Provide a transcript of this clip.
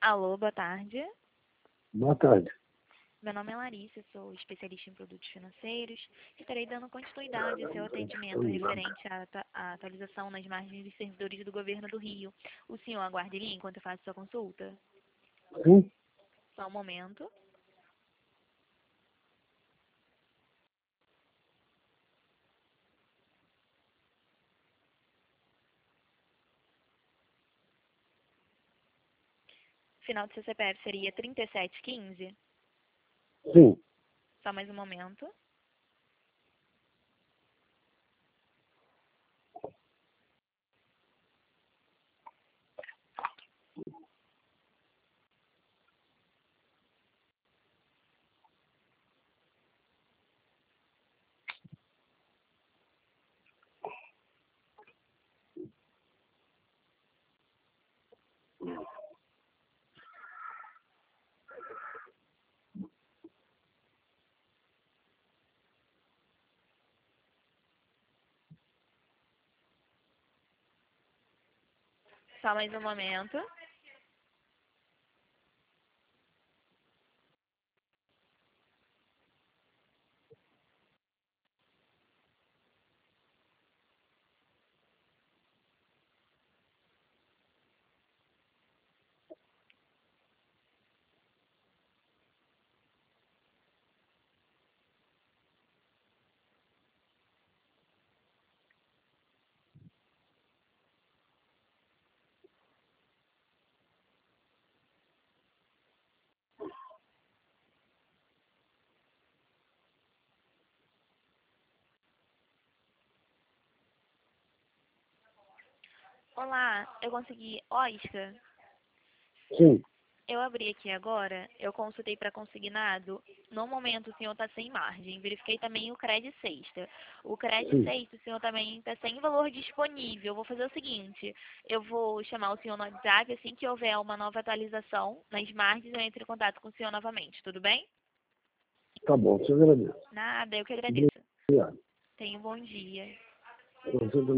Alô, boa tarde. Boa tarde. Meu nome é Larissa, sou especialista em produtos financeiros. Estarei dando continuidade ao seu atendimento referente à atualização nas margens dos servidores do governo do Rio. O senhor aguardaria enquanto eu faço sua consulta? Sim? Só um momento. Final do seu CPF seria 3715? Sim. Só mais um momento. Só mais um momento. Olá, eu consegui. Oscar, Sim. eu abri aqui agora, eu consultei para consignado. No momento o senhor está sem margem. Verifiquei também o CRED sexta. O CRED Sim. sexta, o senhor também está sem valor disponível. Eu vou fazer o seguinte, eu vou chamar o senhor no WhatsApp, assim que houver uma nova atualização nas margens, eu entro em contato com o senhor novamente, tudo bem? Tá bom, te agradeço. Nada, eu que agradeço. Obrigado. Tenha um bom dia. Você também.